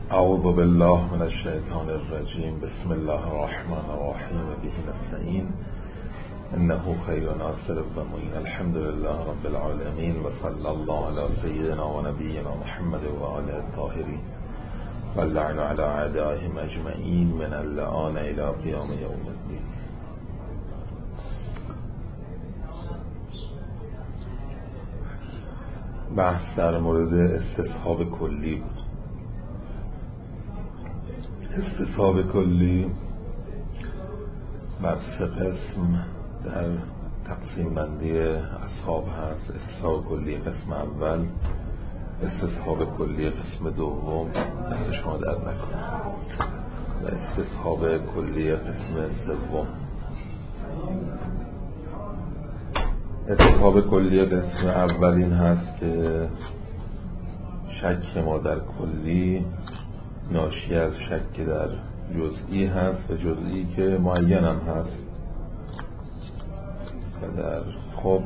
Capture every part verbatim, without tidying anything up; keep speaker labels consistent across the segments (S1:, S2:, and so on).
S1: اعوذ بالله من الشیطان الرجیم. بسم الله الرحمن الرحیم. به نستعین انه خیر ناصر و معین. الحمد لله رب العالمین و صلی الله علی سیدنا و نبینا محمد و آله الطاهرین و اللعن علی اعدائهم اجمعین من اللعان الی قیام یوم الدین. بحث در مورد استصحاب کلی بود. استصحاب کلی بر سه قسم در تقسیم بندی اصحاب هست. استصحاب کلی قسم اول، استصحاب کلی قسم دوم، دست شما درد نکنه، و استصحاب کلی قسم سوم. استصحاب کلی قسم اول این هست که شک ما در کلی ناشی از شک در جزئی هست و جزئی که معین هم هست و در خب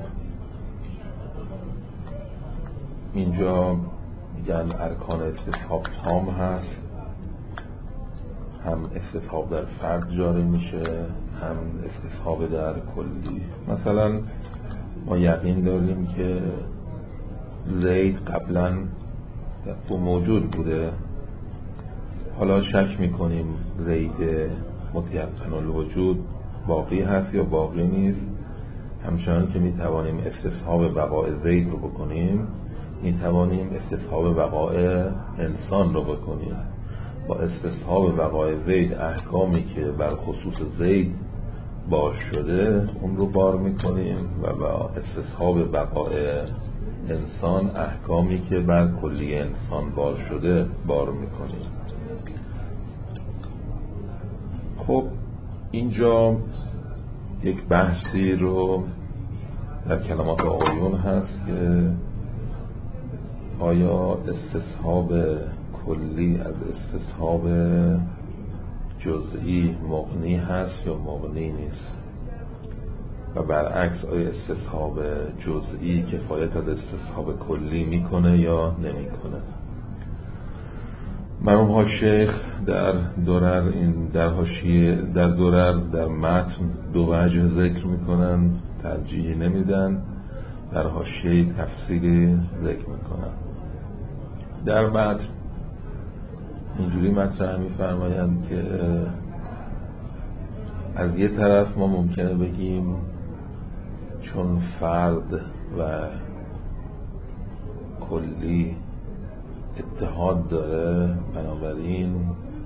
S1: اینجا میگن ارکان استصحاب تام هست، هم استصحاب در فرد جاری میشه هم استصحاب در کلی. مثلا ما یقین داریم که زید قبلا او موجود بوده، حالا شک میکنیم زید متیقن الوجود باقی هست یا باقی نیست. همچنان که میتوانیم استصحاب بقاء زید رو بکنیم، میتوانیم استصحاب بقاء انسان رو بکنیم. با استصحاب بقاء زید احکامی که بر خصوص زید بار شده اون رو بار میکنیم و با استصحاب بقاء انسان احکامی که بر کلی انسان بار شده بار میکنیم. خب اینجا یک بحثی رو در کلمات آقایون هست که آیا استصحاب کلی از استصحاب جزئی مغنی هست یا مغنی نیست، و برعکس آیا استصحاب جزئی کفایت از استصحاب کلی میکنه یا نمیکنه. مرحوم ها شیخ در درر این در حاشیه در درر در متن دو وجه ذکر میکنن، ترجیح نمیدن، در حاشیه تفصیلی ذکر میکنن. در متن اینجوری مطرح میفرمایند که از یه طرف ما ممکنه بگیم چون فرد و کلی اتحاد داره، بنابراین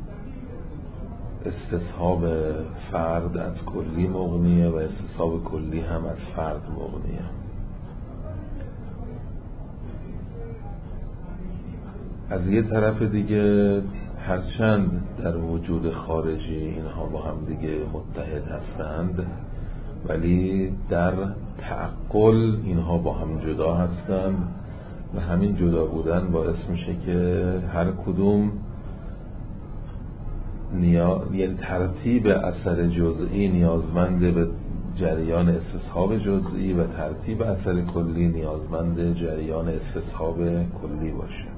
S1: استصحاب فرد از کلی مغنیه و استصحاب کلی هم از فرد مغنیه. از یه طرف دیگه هرچند در وجود خارجی اینها با هم دیگه متحد هستند، ولی در تعقل اینها با هم جدا هستند و همین جدا بودن باعث میشه که هر کدوم نیا... یعنی ترتیب اثر جزئی نیازمند به جریان استصحاب جزئی و ترتیب اثر کلی نیازمند جریان استصحاب کلی باشه.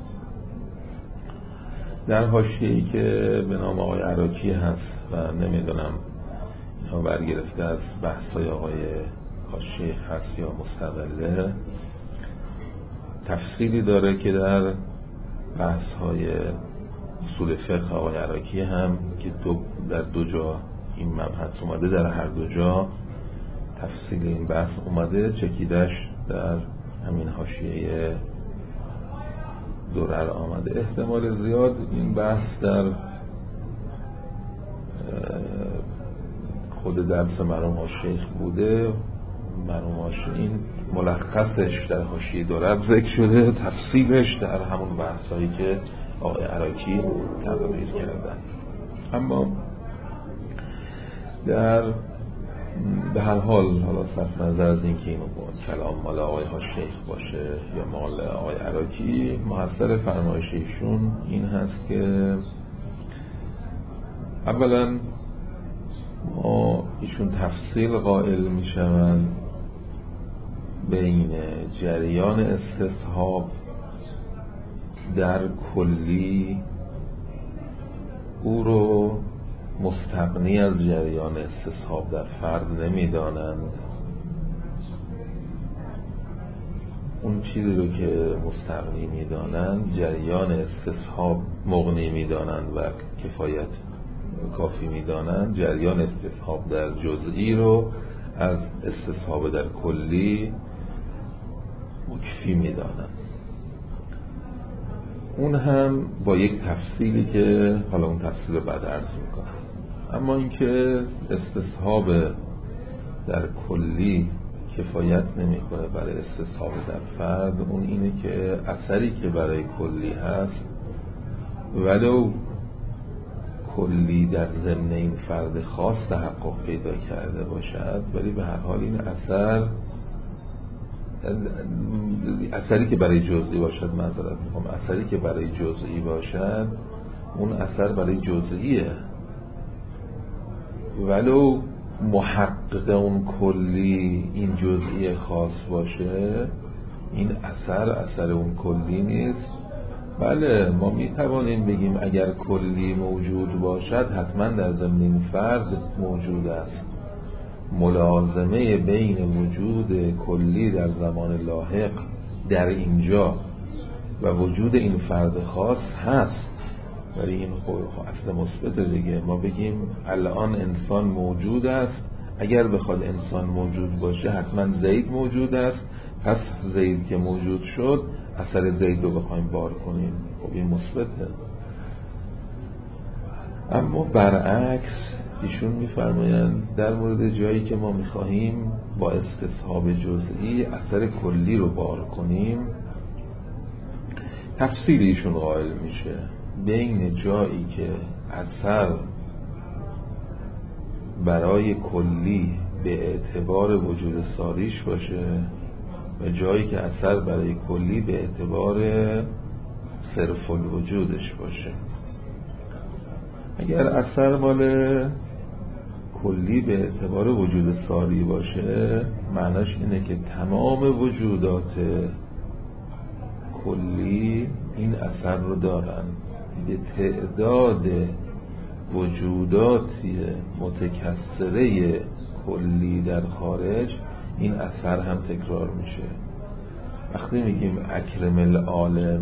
S1: در حاشیه‌ای که به نام آقای عراقی هست و نمیدونم اینها برگرفته از بحث‌های آقای حاشیه هست یا مستقله، تفصیلی داره که در بحث‌های اصول فقه آقای عراقی هم که دو در دو جا این مبحث اومده، در هر دو جا تفصیل این بحث اومده، چکیدش در همین حاشیه درر آمده. احتمال زیاد این بحث در خود درس مرحوم شیخ بوده. مرحوم این ملخصش در حاشیه درر ذکر شده، تفصیلش در همون بحثایی که آقای عراقی تقریر کردن. اما در به هر حال حالا صرف نظر از اینکه این کلام مال آقای شیخ باشه یا مال آقای عراقی، محصل فرمایش ایشون این هست که اولا ما ایشون تفصیل قائل میشوند بین جریان استصحاب در کلی او رو مستغنی از جریان استصحاب در فرد نمیدانند. اون چیزی رو که مستغنی میدانند جریان استصحاب مغنی میدانند و کفایت کافی میدانند، جریان استصحاب در جزئی رو از استصحاب در کلی مکفی میدانند. اون هم با یک تفصیلی که حالا اون تفصیل رو بعد عرض میکنم. اما اینکه استصحاب در کلی کفایت نمیکنه برای استصحاب در فرد، اون اینه که اثری که برای کلی هست ولو کلی در ضمن این فرد خاص تحقق پیدا کرده باشد، ولی به هر حال این اثر اثری که برای جزئی باشد معذرت میخوام اثری که برای جزئی باشد اون اثر برای جزئیه، ولو محقق اون کلی این جزئی خاص باشه این اثر اثر اون کلی نیست. بله ما میتوانیم بگیم اگر کلی موجود باشد حتما در ضمن این فرد موجود است، ملازمه بین وجود کلی در زمان لاحق در اینجا و وجود این فرد خاص هست، ولی این خب اصل مثبت دیگه. ما بگیم الان انسان موجود است، اگر بخواد انسان موجود باشه حتما زید موجود است، پس زید که موجود شد اثر زید رو بخوایم بار کنیم، خب این مثبته. اما برعکس ایشون میفرمایند در مورد جایی که ما میخواهیم با استصحاب جزئی اثر کلی رو بار کنیم، تفصیلی ایشون قائل میشه بین جایی که اثر برای کلی به اعتبار وجود ساریش باشه و جایی که اثر برای کلی به اعتبار صرف الوجودش باشه. اگر اثر مال کلی به اعتبار وجود ساری باشه معناش اینه که تمام وجودات کلی این اثر رو دارن، به تعداد وجوداتی متکثره کلی در خارج این اثر هم تکرار میشه. وقتی میگیم اکرم العالم،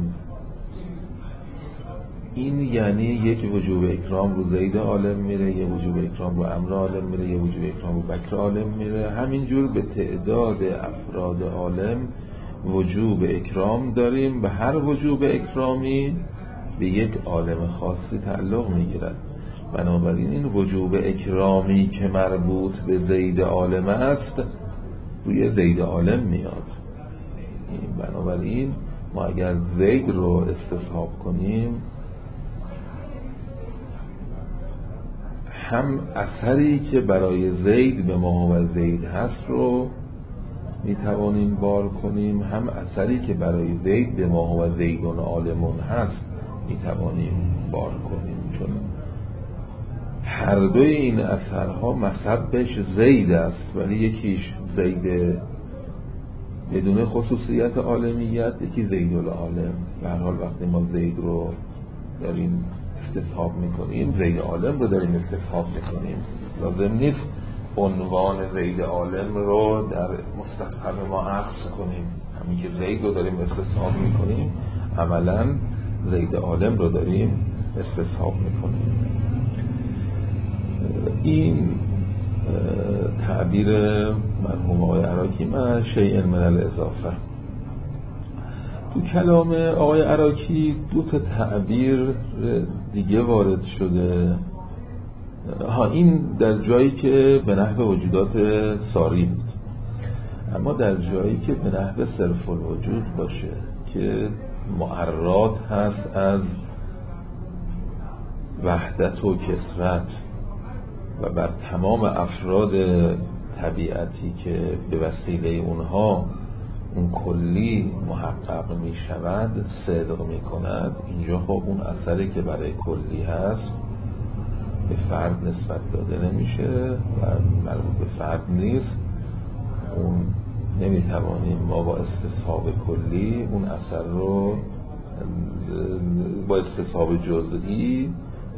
S1: این یعنی یک وجوب اکرام رو زید عالم میره، یک وجوب اکرام رو امر عالم میره، یک وجوب اکرام رو بکر عالم میره، همینجور به تعداد افراد عالم وجوب اکرام داریم. به هر وجوب اکرامی به یک عالم خاصی تعلق میگیرد. بنابراین این وجوب اکرامی که مربوط به زید عالم است روی زید عالم میاد. بنابراین ما اگر زید رو استصحاب کنیم هم اثری که برای زید به ما و زید هست رو میتوانیم بار کنیم، هم اثری که برای زید به ما و زیدون عالمون هست میتوانیم بار کنیم، چون هر دوی این اثرها مصبش زید است، ولی یکیش زید بدون خصوصیت عالمیت، یکی زید العالم. به هر حال وقتی ما زید رو داریم استصحاب میکنیم زید عالم رو داریم استصحاب میکنیم، لازم نیست عنوان زید عالم رو در مستصحب ما عکس کنیم. همین که زید رو داریم استصحاب میکنیم عملا زید عالم رو داریم استصحاب میکنیم. این تعبیر مرحوم آقای عراقی من شیء من الاضافه. تو کلام آقای عراقی دو تا تعبیر دیگه وارد شده. ها این در جایی که به نحو وجودات ساری بود، اما در جایی که به نحو صرف الوجود باشه که معرات هست از وحدت و کثرت و بر تمام افراد طبیعتی که به وسیله اونها اون کلی محقق می شود صدق می کند، اینجا خب اون اثری که برای کلی هست به فرد نسبت داده نمیشه و مربوط به فرد نیست. اون نمی توانیم ما با استصحاب کلی اون اثر رو با استصحاب جزئی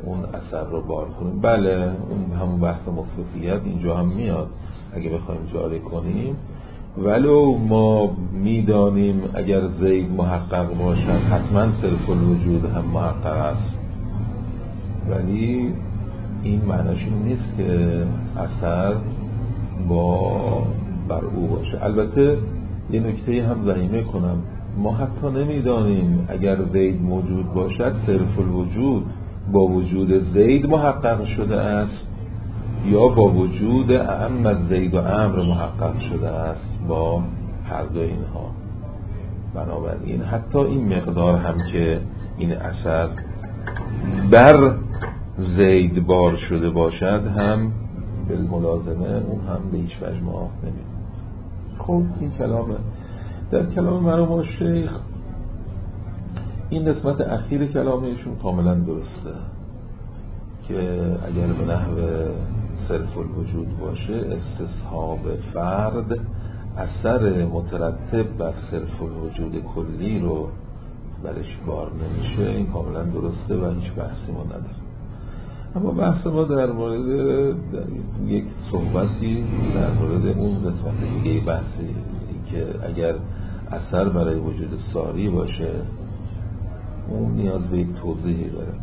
S1: اون اثر رو بار کنیم. بله اون همون بحث مطلقیت اینجا هم میاد اگه بخوایم جاری کنیم، ولو ما میدانیم اگر زید محقق باشد حتما صرف الوجود هم محقق است، ولی این معنیش این نیست که اثر با بر او باشه. البته یه نکته هم ضمیمه کنم، ما حتی نمیدانیم اگر زید موجود باشد صرف الوجود با وجود زید محقق شده است یا با وجود اعم از زید و امر محقق شده است با هر دو اینها. بنابراین حتی این مقدار هم که این اثر بر زید بار شده باشد هم بالملازمه اون هم به هیچ وجه ما نمید. خب این کلامه. در کلام مرحوم الشیخ این قسمت اخیر کلامشون کاملا درسته که اگر به نحو صرف الوجود باشه استصحاب فرد اثر مترتب بر صرف الوجود کلی رو برش بار نمیشه. این کاملا درسته و هیچ بحثی ما نداره. اما بحث ما در مورد در یک صحبتی در مورد اون قسمت دیگه بحثی که اگر اثر برای وجود ساری باشه اون نیاز به یک توضیحی داره.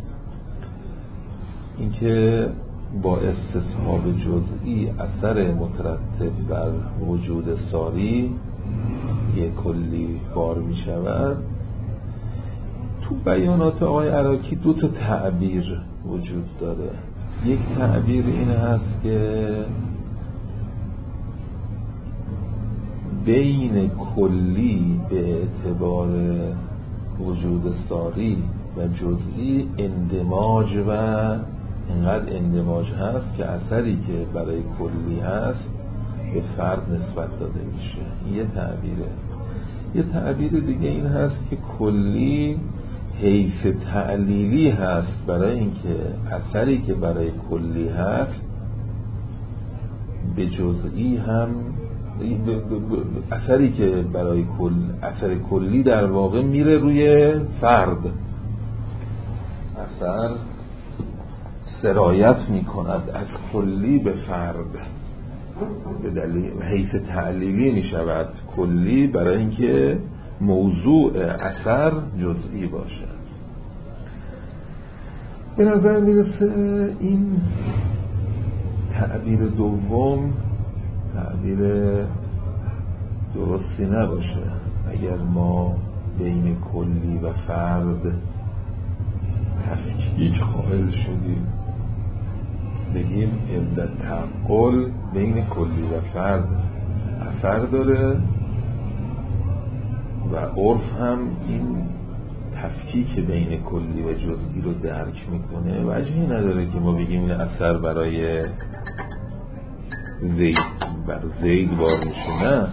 S1: اینکه با استصحاب جزئی اثر مترتب بر وجود ساری یک کلی بار می شود. تو بیانات آقای عراقی دو تا تعبیر وجود داره. یک تعبیر این هست که بین کلی به اعتبار وجود ساری و جزئی اندماج و اینقدر اندماج هست که اثری که برای کلی هست به فرد نسبت داده میشه. یه تعبیره. یه تعبیر دیگه این هست که کلی حیث تعلیلی هست برای اینکه اثری که برای کلی هست به جزئی هم اثری که برای کل اثر کلی در واقع میره روی فرد، اثر سرایت میکند از کلی به فرد به دلیل حیث تعلیلی میشود کلی برای اینکه موضوع اثر جزئی باشد. به نظر میرسه این تعبیر دوم تعبیر درستی نباشه. اگر ما بین کلی و فرد تفکیک قائل شدیم بگیم عدت تعقل بین کلی و فرد اثر داره و عرف هم این تفکیک بین کلی و جزئی رو درک میکنه، وجهی نداره که ما بگیم این اثر برای زید بر زید بار میشه. نه،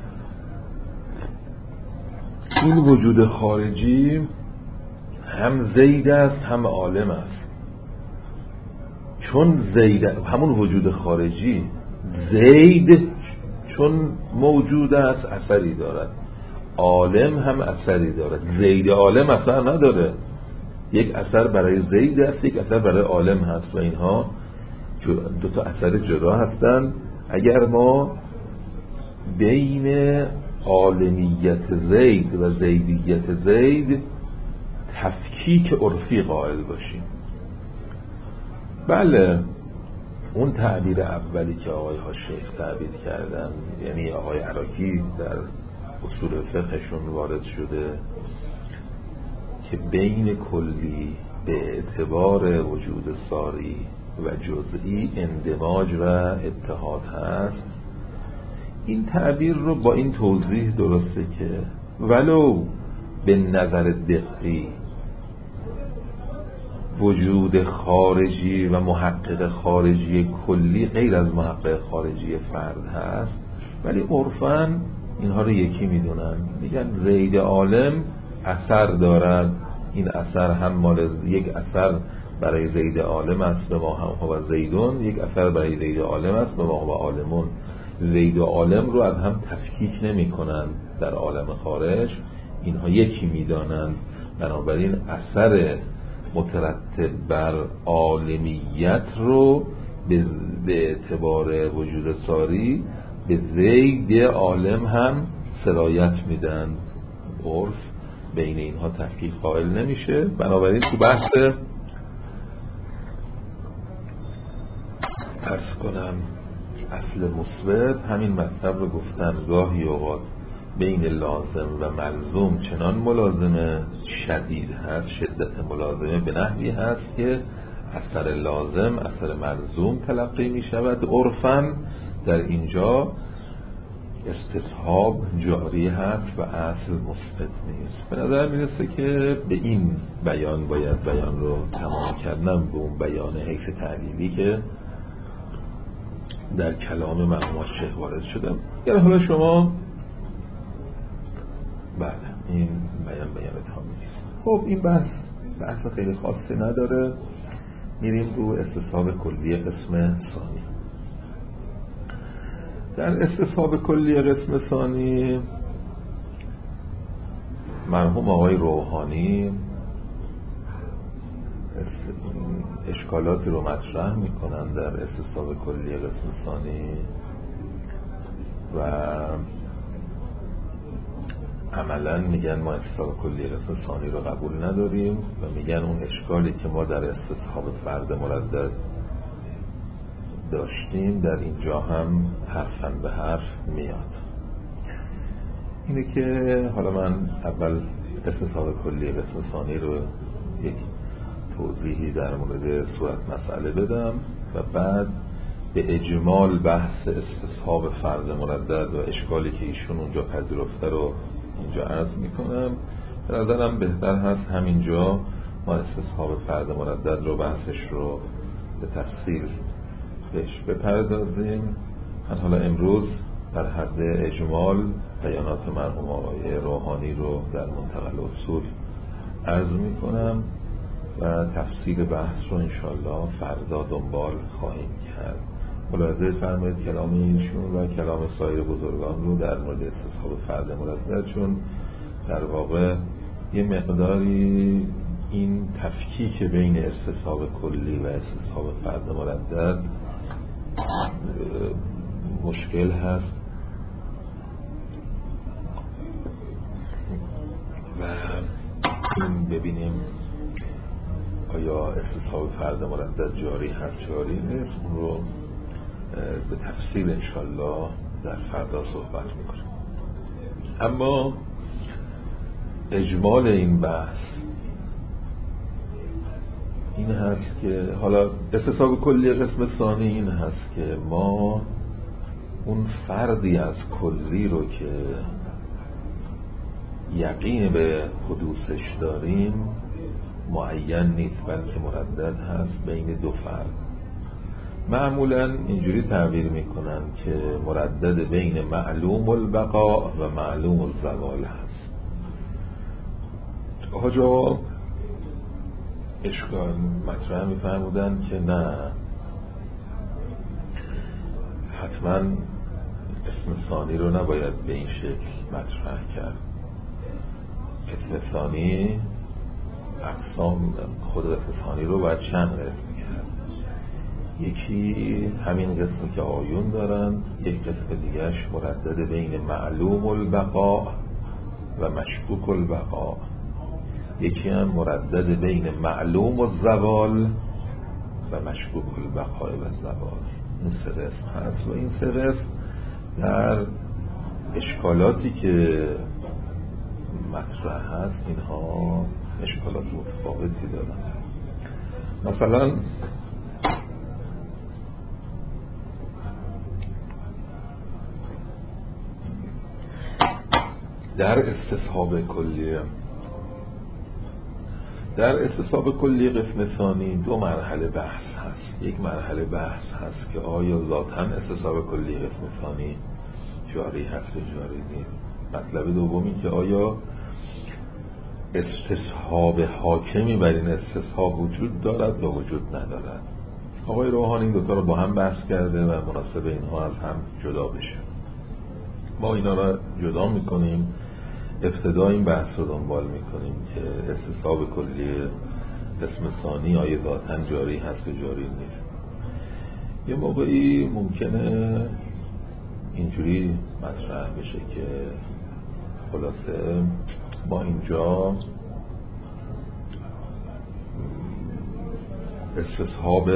S1: این وجود خارجی هم زید است هم عالم است. چون زید همون وجود خارجی زید چون موجود است اثری دارد، عالم هم اثری دارد. زید عالم اثر نداره، یک اثر برای زید است یک اثر برای عالم هست و اینها دو تا اثر جدا هستند. اگر ما بین عالمیت زید و زیدیت زید تفکیک عرفی قائل باشیم. بله اون تعبیر اولی که آقای شیخ تعبیر کردن، یعنی آقای عراقی در اصول فقهشون وارد شده که بین کلی به اعتبار وجود ساری و جزئی اندماج و اتحاد هست، این تعبیر رو با این توضیح درسته که ولو به نظر دقیق وجود خارجی و محقق خارجی کلی غیر از محقق خارجی فرد هست، ولی عرفاً اینها رو یکی میدونن، میگن زید عالم اثر دارد. این اثر هم مال یک اثر برای زید عالم است به ما هم و زیدون، یک اثر برای زید عالم است به ما و عالمون. زید و عالم رو از هم تفکیک نمی کنن در عالم خارج، اینها یکی میدانند. بنابراین اثر مترتب بر عالمیت رو به اعتبار وجود ساری به زید عالم هم سرایت میدن. عرف بین اینها تفکیک قائل نمیشه. بنابراین تو بحث عرض کنم اصل مثبت همین مطلب رو گفتن. گاهی اوقات بین لازم و ملزوم چنان ملازمه شدید هست، شدت ملازمه به نحوی هست که اثر لازم اثر ملزوم تلقی می شود. عرفاً در اینجا استصحاب جاری هست و اصل مثبت نیست. به نظر می رسه که به این بیان باید بیان رو تمام کردم، به اون بیان حیث تعلیلی که در کلام مرحوم شیخ وارد شدم. یعنی حالا شما بله این بیان بیان تمامی است. خب این بحث بحث خیلی خاصی نداره. میریم رو استصحاب کلی قسم ثانی. در استصحاب کلی قسم ثانی مرحوم آقای روحانی اشکالاتی رو مطرح میکنن در استصحاب کلی قسم ثانی و عملا میگن ما استصحاب کلی قسم ثانی رو قبول نداریم و میگن اون اشکالی که ما در استصحاب فرد مردد داشتیم در اینجا هم حرفاً به حرف میاد. اینه که حالا من اول استصحاب کلی قسم ثانی رو یک توضیحی در مورد صورت مسئله بدم و بعد به اجمال بحث استصحاب فرد مردد و اشکالی که ایشون اونجا پذیرفته رو اینجا عرض میکنم. به نظرم بهتر هست همینجا ما استصحاب فرد مردد رو بحثش رو به تفصیل بهش بپردازیم. من حالا امروز در حد اجمال بیانات مرحوم آقای روحانی رو در منتقل اصول عرض میکنم و تفصیل بحث رو انشالله فردا دنبال خواهیم کرد. ملاحظه فرمایید کلام ایشون و کلام سایر بزرگان رو در مورد استصحاب فرد مردد، چون در واقع یه مقداری این تفکیک بین استصحاب کلی و استصحاب فرد مردد مشکل هست و این ببینیم آیا استصحاب فرد مردد جاری هست جاری نیست، اون رو به تفصیل انشالله در فردا صحبت میکنیم. اما اجمال این بحث این هست که حالا استصحاب کلی قسم ثانی این هست که ما اون فردی از کلی رو که یقین به حدوثش داریم معین نیست، بلکه مردد هست بین دو فرد. معمولا اینجوری تعبیر میکنن که مردد بین معلوم البقاء و معلوم الزوال هست. آجا اشکال مطرح میفرمودن که نه، حتما اسم ثانی رو نباید به این شکل مطرح کرد. اسم ثانی اقسام خود اسم ثانی رو باید چند قسم کرد. یکی همین قسمی که آیون دارن، یک قسم دیگرش مردد بین معلوم البقاء و مشکوک البقاء، یکی هم مردد بین معلوم الزوال و مشکوک البقاء و الزوال. این سه قسم هست و این سه قسم در اشکالاتی که مطرح هست اینها اشکالات متفاوتی دارن. مثلا در استصحاب کلی در استصحاب کلی قسم ثانی دو مرحله بحث هست. یک مرحله بحث هست که آیا ذاتاً استصحاب کلی قسم ثانی جاری هست و جاری نیست. مطلب دومی که آیا استصحاب حاکمی بر این استصحاب وجود دارد یا وجود ندارد. آقای روحانی این دوتا رو با هم بحث کرده و مناسب اینها از هم جدا بشه. ما اینا را جدا میکنیم، ابتدا این بحث رو دنبال میکنیم که استصحاب کلی قسم ثانی آیا ذاتاً جاری هست و جاری نیست. یه موقعی ممکنه اینجوری مطرح بشه که خلاصه ما اینجا استصحاب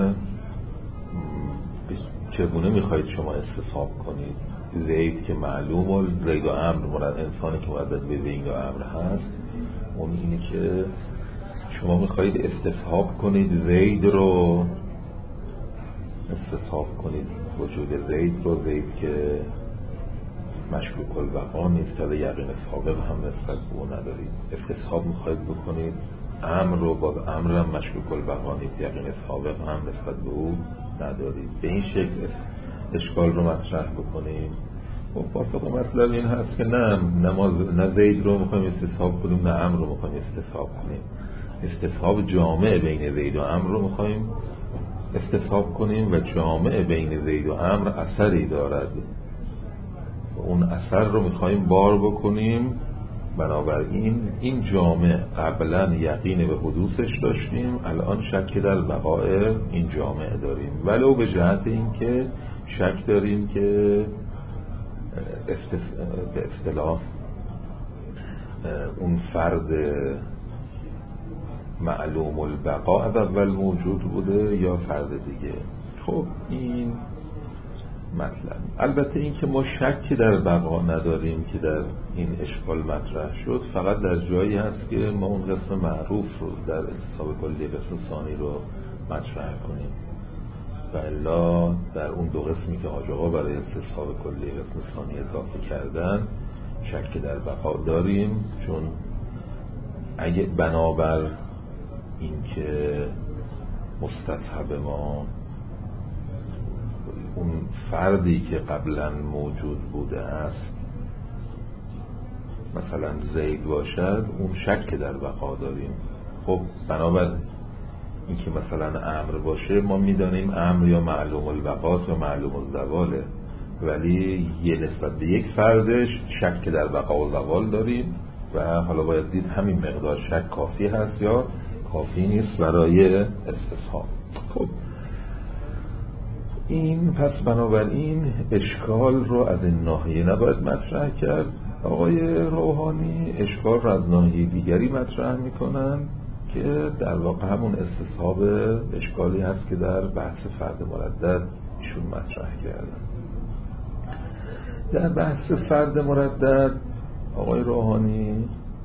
S1: چگونه میخواید شما استصحاب کنید زید که معلوم و زید و امر مراد انسانی که مردد به زید و امر هست، اون اینه که شما میخواید استصحاب کنید زید رو استصحاب کنید وجود زید رو، زید که مشکوک البقا نیست، تا یقین سابق هم نسبت به او ندارید. استصحاب میخواید بکنید امر رو، باز امر هم مشکوک البقا نیست، یقین سابق هم نسبت به او ندارید. به این شکل اشکال رو مطرح بکنیم. خب پاسخ مطلب این هست که نه نماز نه زید رو میخوایم استصحاب کنیم نه امر رو میخوایم استصحاب کنیم. استصحاب جامع بین زید و امر رو میخوایم استصحاب کنیم و جامع بین زید و امر اثری دارد، اون اثر رو میخوایم بار بکنیم. بنابراین این جامع قبلا یقین به حدوثش داشتیم، الان شک در بقای این جامع داریم، ولو به جهت این که شک داریم که به اصطلاح اون فرد معلوم البقا از اول موجود بوده یا فرد دیگه. خب این مطلب. البته این که ما شکی در بقا نداریم که در این اشکال مطرح شد، فقط در جایی هست که ما اون قسم معروف رو در استصحاب کلی قسم ثانی رو مطرح کنیم، و الا در اون دو قسمی که حاج آقا برای استصحاب کلی قسم ثانی اضافه کردن شک در بقا داریم، چون اگه بنابر این که مستصحب ما اون فردی که قبلا موجود بوده است مثلا زید باشد، اون شک در بقا داریم. خب بنابر این که مثلا امر باشه، ما میدانیم امر یا معلوم البقاست یا معلوم الزواله، ولی یه نسبت به یک فردش شک در بقا و زوال داریم و حالا باید دید همین مقدار شک کافی هست یا کافی نیست برای استصحاب. خب این پس بنابراین اشکال رو از این ناحیه نباید مطرح کرد. آقای روحانی اشکال رو از ناحیه دیگری مطرح میکنن که در واقع همون استصحاب اشکالی هست که در بحث فرد مردد ایشون مطرح کردن. در بحث فرد مردد آقای روحانی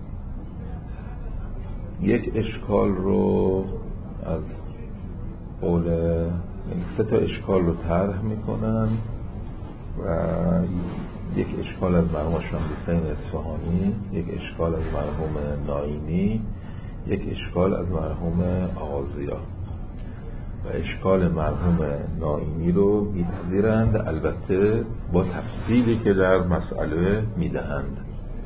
S1: یک اشکال رو از قول سه تا اشکال رو طرح میکنن و یک اشکال از مرحوم شمس حسین اصفهانی، یک اشکال از مرحوم ناینی، یک اشکال از مرحوم آغازیا. و اشکال مرحوم ناینی رو میپذیرند، البته با تفصیلی که در مسئله میدهند.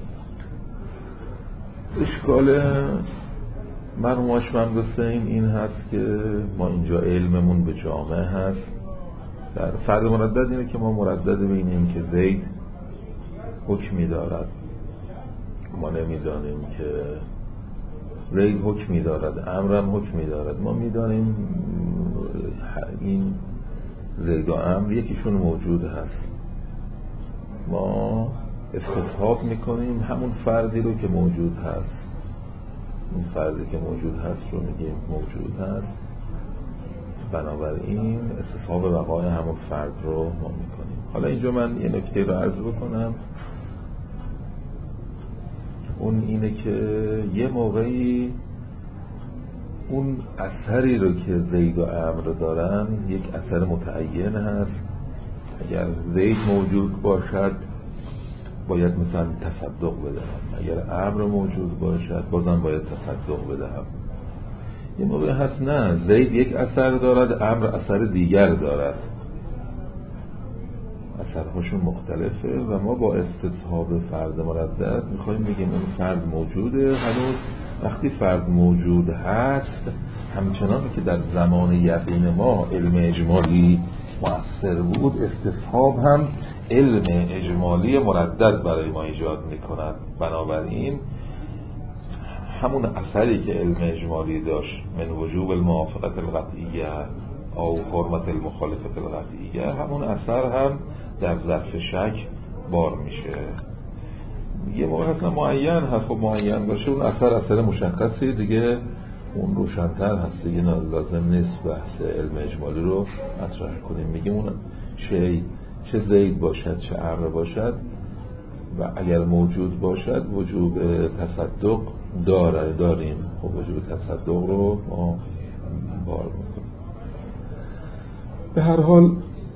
S1: اشکال مرحوم شمس حسین این هست که ما اینجا علممون به جامع هست. در فرد مردد اینه که ما مردد بین این که زید حکمی دارد، ما نمیدانیم که زید حکمی دارد، امرم حکمی دارد. ما میدانیم این زید و امر یکیشون موجود هست، ما استصحاب میکنیم همون فردی رو که موجود هست، این فردی که موجود هست رو میگیم موجود هست، بنابراین استصحاب بقای همون فرد رو ما میکنیم. حالا اینجا من یه نکته رو عرض بکنم، اون اینه که یه موقعی اون اثری رو که زید و امر دارن یک اثر متعین هست. اگر زید موجود باشد باید مثلا تصدق بدهم، اگر امر موجود باشد بازم باید تصدق بدهم. یه موقع هست نه، زید یک اثر دارد، امر اثر دیگر دارد، اثرهاشون مختلفه و ما با استصحاب فرد مردد میخوایم بگیم این فرد موجوده. هنوز وقتی فرد موجود هست، همچنان که در زمان یقین ما علم اجمالی مؤثر بود، استصحاب هم علم اجمالی مردد برای ما ایجاد میکند. بنابراین همون اثری که علم اجمالی داشت من وجوب الموافقت القطعیه او حرمت المخالفت القطعیه، همون اثر هم در ظرف شک بار میشه. یه موقع اصلا معین هست، خب معین باشه اون اثر اثر مشخصی دیگه، اون روشن‌تر هست دیگه، لازم نیست بحث علم اجمالی رو مطرح کنیم. میگیم اون چه چه زید باشد چه امر باشد و اگر موجود باشد وجوب تصدق داره داریم، خب وجوب تصدق رو ما بار میکنیم. به هر حال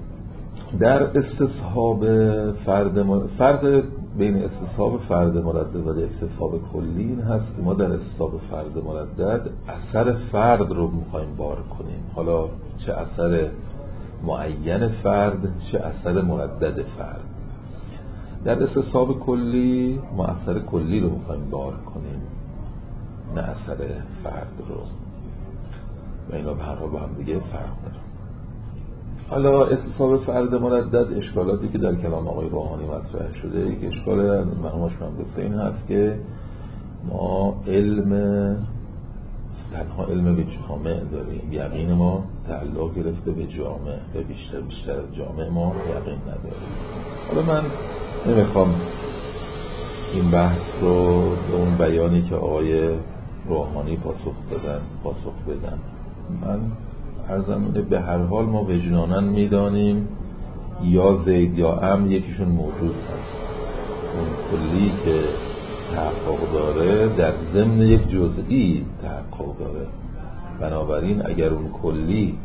S1: در استصحاب فرد م... فرد بین استصحاب فرد مردد و استصحاب کلی این هست که ما در استصحاب فرد مردد اثر فرد رو میخوایم بار کنیم، حالا چه اثر معین فرد چه اثر مردد فرد. در استصحاب کلی ما اثر کلی رو میخوایم بار کنیم نه اثر فرد رو، و اینا به هر حال با هم دیگه فرق داره. حالا استصحاب فرد مردد اشکالاتی که در کلام آقای روحانی مطرح شده، یک اشکال مرحوم شمس این هست که ما علم تنها علم به جامع داریم، یقین ما تعلق گرفته به جامع و بیشتر بیشتر از جامع ما یقین نداریم. حالا من نمیخوام این بحث رو به اون بیانی که آقای روحانی پاسخ دادن پاسخ بدم. من عرضم به هر حال ما وجداناً میدانیم یا زید یا امر یکیشون موجود هست، اون کلی که تحقق داره در ضمن یک جزئی تحقق داره. بنابراین اگر اون کلی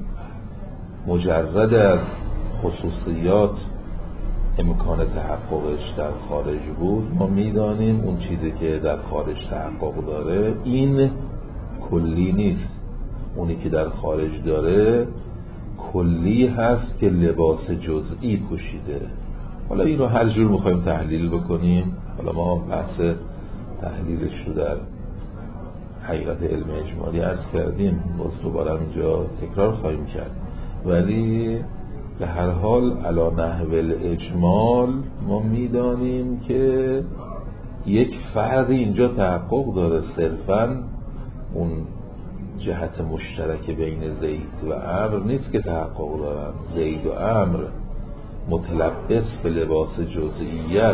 S1: مجرد از خصوصیات امکان تحققش در خارج بود، ما میدانیم اون چیزی که در خارج تحقق داره این کلی نیست، اونی که در خارج داره کلی هست که لباس جزئی پوشیده. حالا این رو هر جور میخوایم تحلیل بکنیم، حالا ما بحث تحلیلش رو در حقیقت علم اجمالی عرض کردیم، باز دوباره اینجا تکرار خواهیم کرد، ولی به هر حال علی نحو الاجمال ما میدانیم که یک فرق اینجا تحقق داره، صرفاً اون جهت مشترک بین زید و امر نیست که تحقق دارن. زید و امر متلبس به لباس جزئیت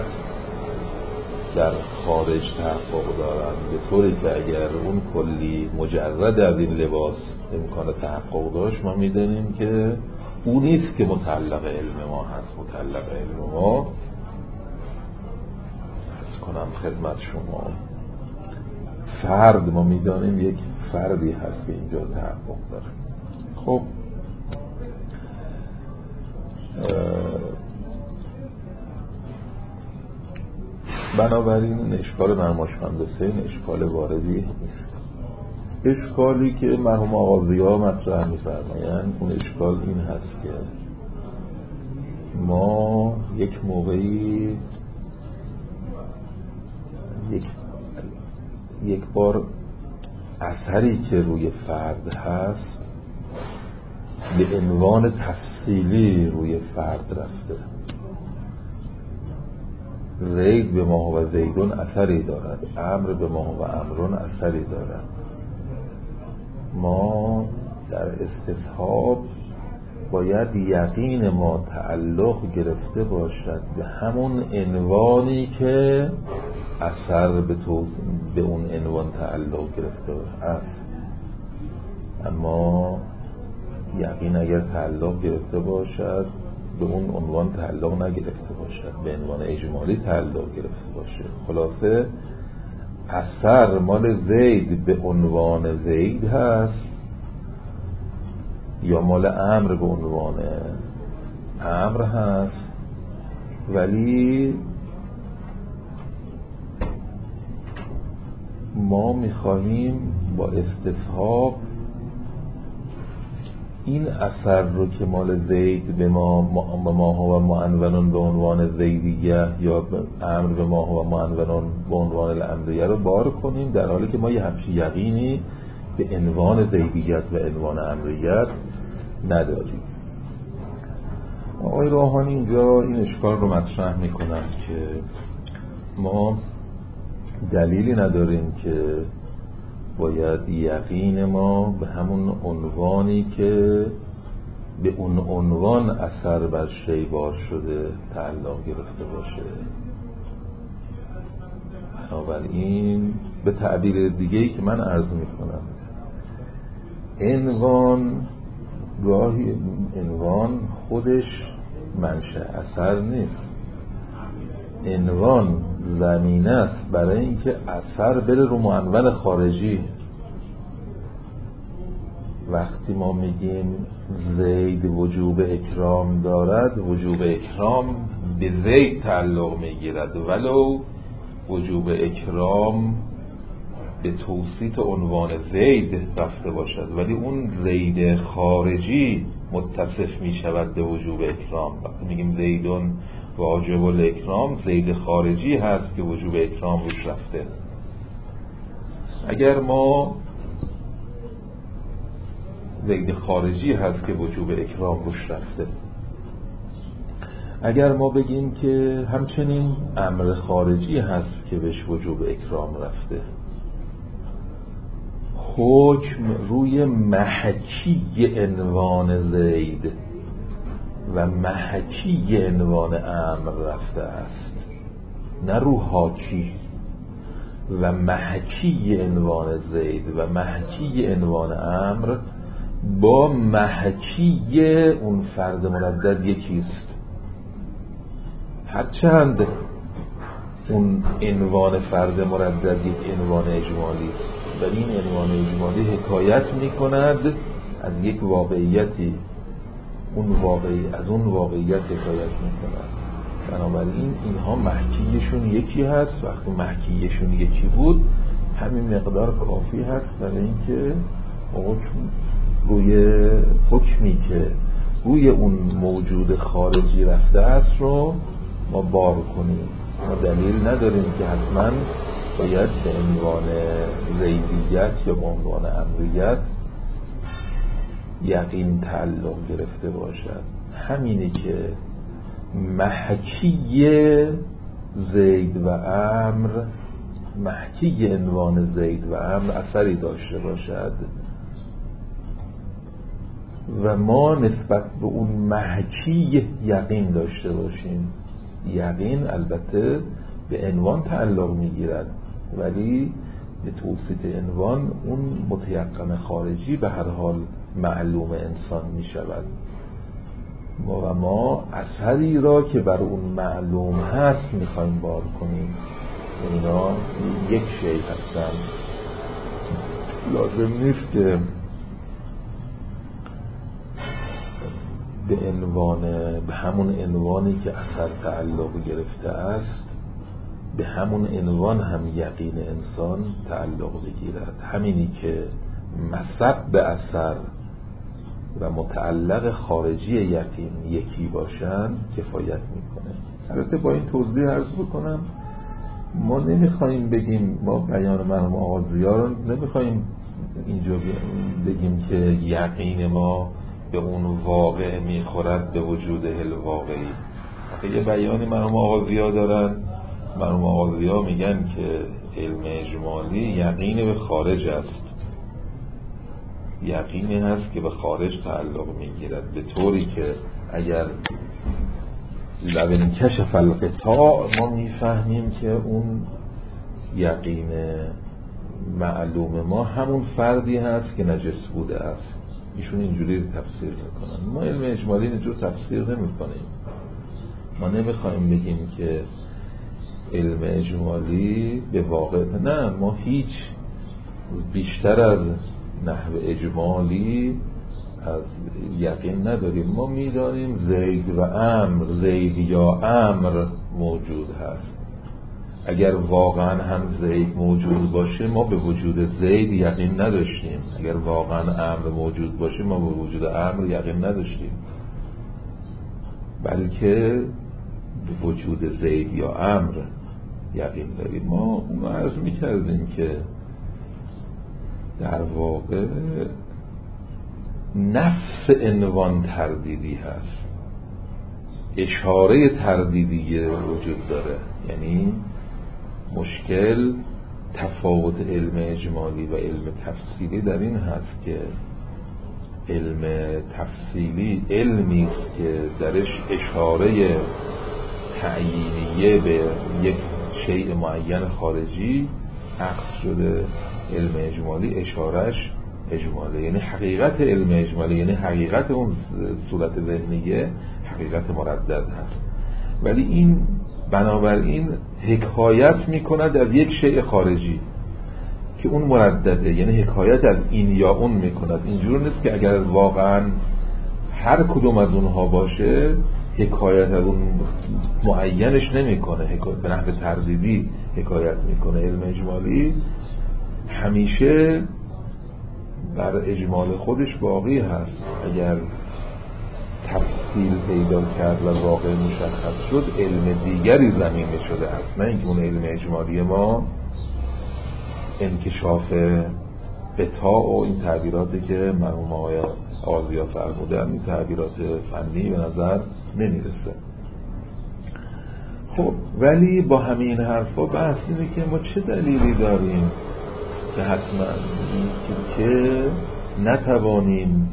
S1: در خارج تحقق دارن، به طوری که اگر اون کلی مجرد از این لباس امکان تحقق داشت، ما میدونیم که اون نیست که متعلق علم ما هست. متعلق علم ما عرض کنم خدمت شما فرد، ما میدانیم یک فردی هست که اینجا تحقق داره. خب بنابراین این اشکال مرحوم شمس‌الدین اشکال واردی نیست. اشکالی که مرحوم آقا ضیا مطرح می‌فرمایند اون اشکال این هست که ما یک موقعی یک یک بار اثری که روی فرد هست به عنوان تفصیلی روی فرد رفته. زید به ما و زیدون اثری دارد، امر به ما و امرون اثری دارد. ما در استصحاب باید یقین ما تعلق گرفته باشد به همون عنوانی که اثر به, به اون عنوان تعلق گرفته است. اما یقین اگر تعلق گرفته باشد به اون عنوان تعلق نگرفته باشد، به عنوان اجمالی تعلق گرفته باشه. خلاصه اثر مال زید به عنوان زید هست یا مال امر به عنوان امر هست، ولی ما میخواهیم با استصحاب این اثر رو که مال زید به ما به ما و معنونون به عنوان زیدیه یا امر به ما و معنونون به عنوان الامریه رو بار کنیم، در حالی که ما یه همچین یقینی به عنوان زیدیت و عنوان امریت نداریم. آقای روحانی اینجا این اشکال رو مطرح میکنن که ما دلیلی نداریم که باید یقین ما به همون عنوانی که به اون عنوان اثر بر شی بار شده تعلق گرفته باشه. بنابراین به تعبیر دیگه‌ای که من عرض میکنم، عنوان گاهی عنوان خودش منشأ اثر نیست. عنوان زمینه است برای اینکه اثر بره رو معنون خارجی. وقتی ما میگیم زید وجوب اکرام دارد، وجوب اکرام به زید تعلق میگیرد ولو وجوب اکرام به توصیف عنوان زید رفته باشد، ولی اون زید خارجی متصف می شود به وجوب اکرام. وقتی میگیم زیدون واجب الاکرام، زید خارجی هست که وجوب اکرام روش رفته. اگر ما زید خارجی هست که وجوب اکرام روش رفته، اگر ما بگیم که همچنین امر خارجی هست که بهش وجوب اکرام رفته، حکم روی محکی عنوان زید و محکی عنوان امر رفته است، نه رو حاکی. و محکی عنوان زید و محکی عنوان امر با محکی اون فرد مردد یکیست. هرچند اون عنوان فرد مردد یک عنوان اجمالی است، ولی این عنوان اجمالی حکایت می کند از یک واقعیتی، اون واقعی از اون واقعیت حکایت می کند. بنابراین اینها محکیشون یکی هست. وقتی محکیشون یکی بود، همین مقدار کافی هست برای اینکه حکم روی حکمی که روی اون موجود خارجی رفته است رو ما بار کنیم. ما دلیل نداریم که حتما باید به عنوان زیدیت یا به عنوان امریت یقین تعلق گرفته باشد. همینی که محکی زید و امر، محکی عنوان زید و امر اثری داشته باشد و ما نسبت به اون محکی یقین داشته باشیم. یقین البته به عنوان تعلق میگیرد، ولی به توصیف عنوان اون متیقن خارجی به هر حال معلوم انسان می شود. و ما اثری را که بر اون معلوم هست می خواهیم بار کنیم. اینا یک شیء هستن. لازم نیست که به عنوان به همون عنوانی که اثر تعلق گرفته است، به همون عنوان هم یقین انسان تعلق بگیرد. همینی که مصب به اثر و متعلق خارجی یقین یکی باشن کفایت میکنه. البته با این توضیح عرض بکنم، ما نمیخوایم بگیم، ما بیان مرحوم آقا ضیا رو نمیخوایم اینجا بگیم که یقین ما به اون واقع میخورد به وجود الواقعی. یه بیانی مرحوم آقا ضیا دارن، مرحوم آقا ضیا میگن که علم اجمالی یقین به خارج است، یقینی هست که به خارج تعلق میگیرد، به طوری که اگر لبن کشف القطاع ما میفهمیم که اون یقین معلوم ما همون فردی هست که نجس بوده است. ایشون اینجوری تفسیر میکنن. ما علم اجمالی اینجور تفسیر نمیکنیم. ما نمیخوایم بگیم که علم اجمالی به واقع، نه، ما هیچ بیشتر از نحو اجمالی از یقین نداریم. ما میدانیم زید و امر، زید یا امر موجود هست. اگر واقعا هم زید موجود باشه ما به وجود زید یقین نداشتیم، اگر واقعا امر موجود باشه ما به وجود امر یقین نداشتیم، بلکه به وجود زید یا امر یقین داریم. ما اون عرض میکردیم که در واقع نفس عنوان تردیدی هست، اشاره تردیدی وجود داره. یعنی مشکل تفاوت علم اجمالی و علم تفصیلی در این هست که علم تفصیلی علمی است که درش اشاره تعیینیه به یک شیء معین خارجی عکس شده. علم اجمالی اشارش اجمالی، یعنی حقیقت علم اجمالی، یعنی حقیقت اون صورت ذهنیه حقیقت مردد هست، ولی این بنابراین حکایت میکند از یک شیء خارجی که اون مردده، یعنی حکایت از این یا اون میکند. اینجور نیست که اگر واقعا هر کدوم از اونها باشه حکایت از اون معینش نمیکنه، به نحو تردیدی حکایت میکنه. علم اجمالی همیشه بر اجمال خودش باقی هست. اگر تفصیل پیدا کرد و واقع مشخص شد علم دیگری زمینه شده است، نه اینکه اون علم اجمالی ما انکشاف قطاع و این تعبیراتی که مرحوم آقای آذیا فرمودن این تعبیرات فنی به نظر نمیرسه. خب ولی با همین حرفا بحث اینه که ما چه دلیلی داریم که حتما که نتوانیم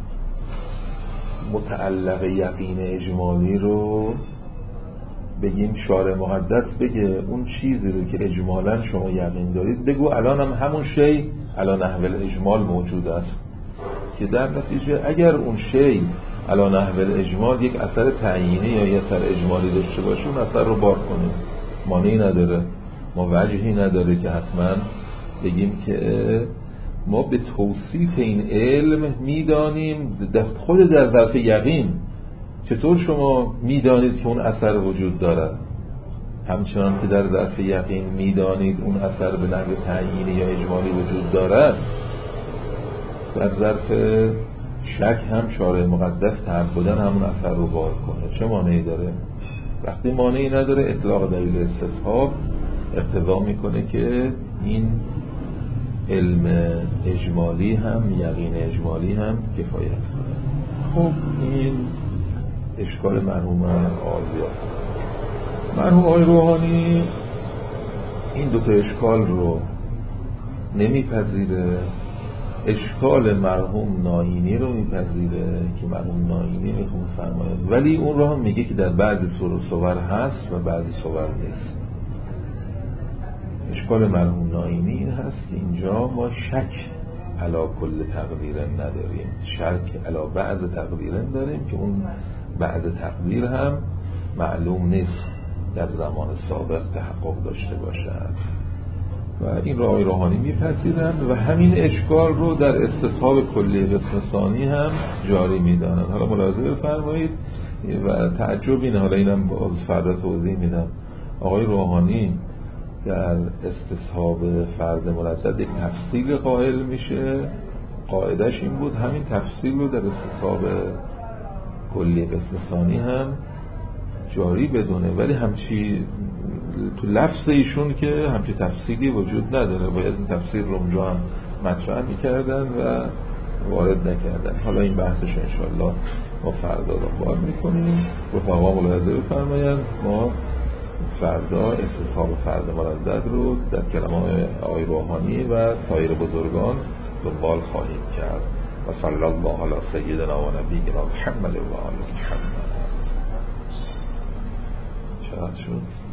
S1: متعلق یقین اجمالی رو بگیم شارع مقدس بگه اون چیزی رو که اجمالا شما یقین دارید بگو الان هم همون شی علی نحو الاجمال موجود است، که در نتیجه اگر اون شی علی نحو الاجمال یک اثر تعیینی یا یک اثر اجمالی داشته باشه اون اثر رو بار کنیم، مانعی نداره. ما وجهی نداره که حتما بگیم که ما به توصیف این علم میدانیم خود در ظرف یقین. چطور شما میدانید که اون اثر وجود دارد همچنان که در ظرف یقین میدانید اون اثر به نحو تعیینی یا اجمالی وجود دارد؟ در ظرف شک هم شارع مقدس تعبداً همون اثر رو بار کنه، چه مانعی داره؟ وقتی مانعی نداره اطلاق دلیل استصحاب اقتضا میکنه که این علم اجمالی هم یقین اجمالی هم کفایت کنه. خب این اشکال مرحوم آذیا. مرحوم آقای روحانی این دو تا اشکال رو نمیپذیره. اشکال مرحوم ناینی رو میپذیره که مرحوم ناینی میخوام فرماید، ولی اون رو هم میگه که در بعضی صور هست و بعضی صور نیست. اشکال مرحوم ناینی این هست که اینجا ما شک علا کل تقدیرن نداریم، شک علا بعض تقدیرن داریم که اون بعض تقدیر هم معلوم نیست در زمان سابق تحقق داشته باشد و این را آقای روحانی میپذیرند و همین اشکال رو در استصحاب کلی قسم ثانی هم جاری میدانند. حالا ملاحظه بفرمایید و تعجب اینه، حالا اینم باز فردا توضیح میدم، آقای روحانی در استصحاب فرد مردد یک تفصیل قائل میشه، قاعدش این بود همین تفصیل رو در استصحاب کلی قسم ثانی هم جاری بدونه، ولی همچی تو لفظ ایشون که همچی تفصیلی وجود نداره، باید این تفصیل رو اونجا هم مطرح میکردن و وارد نکردن. حالا این بحثش انشاءالله ما فردا رو بار میکنیم. رفقا ملاحظه بفرمایند ما فردا استصحاب فرد مردد رو در کلام آقای روحانی و سایر بزرگان دنبال خواهیم کرد. و صلی الله علی سیدنا و نبینا محمد و آل محمد. چقدر شد؟